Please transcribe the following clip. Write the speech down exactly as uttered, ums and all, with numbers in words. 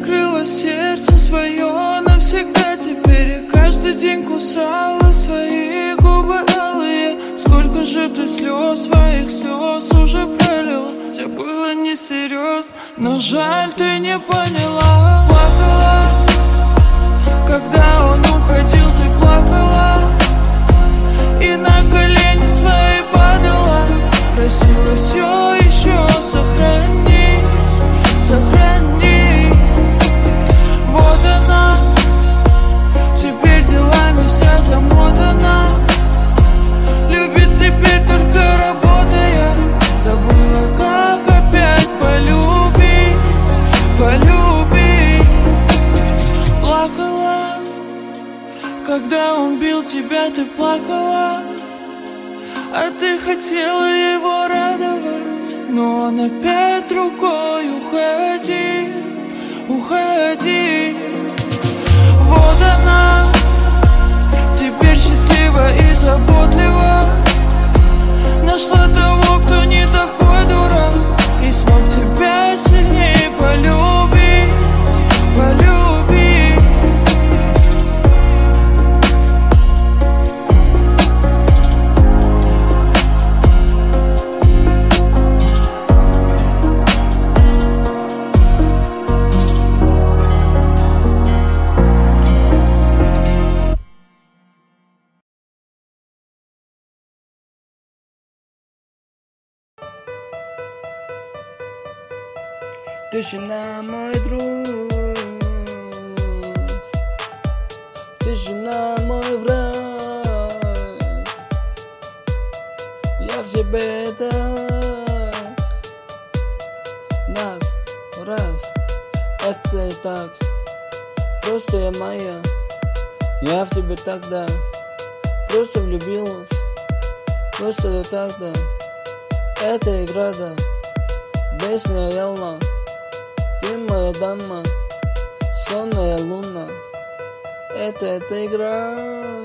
закрыла сердце свое навсегда теперь, и каждый день кусала свои губы алые. Сколько же ты слез, своих слез уже пролил. Все было несерьезно, но жаль, ты не поняла. Плакала, когда он уходил, ты плакала, и на колени свои падала, просила все еще сохранить, сохранить. Вот она, теперь делами вся замотана, любит теперь только работая. Забыла, как опять полюбить, полюбить. Плакала, когда он бил тебя, ты плакала, а ты хотела его радовать, но он опять рукой уходи, уходи. Вот она, теперь счастлива и заботлива, нашла того, кто не такой дурак, и смог тебя сильнее полюбить, полюбить. Тишина, мой друг, тишина, мой враг. Я в тебе так, нас, раз, это и так, просто я моя. Я в тебе тогда, просто влюбилась, просто я тогда. Это игра, да, песня ялна. Ты моя дама, сонная луна. Это эта игра.